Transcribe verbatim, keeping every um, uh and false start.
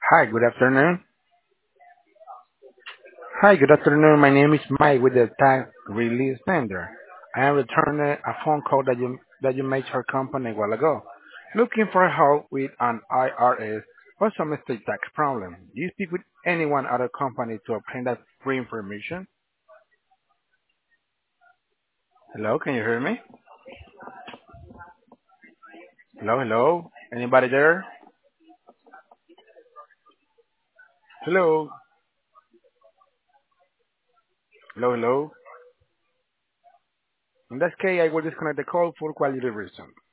Hi, good afternoon. Hi, good afternoon. My name is Mike with the Tax Release Center. I am returning a phone call that you that you made to our company a while ago, looking for help with an I R S or some state tax problem. Do you speak with anyone at our company to obtain that free information? Hello, can you hear me? Hello, hello. Anybody there? Hello, hello, hello. In that case, I will disconnect the call for quality reason.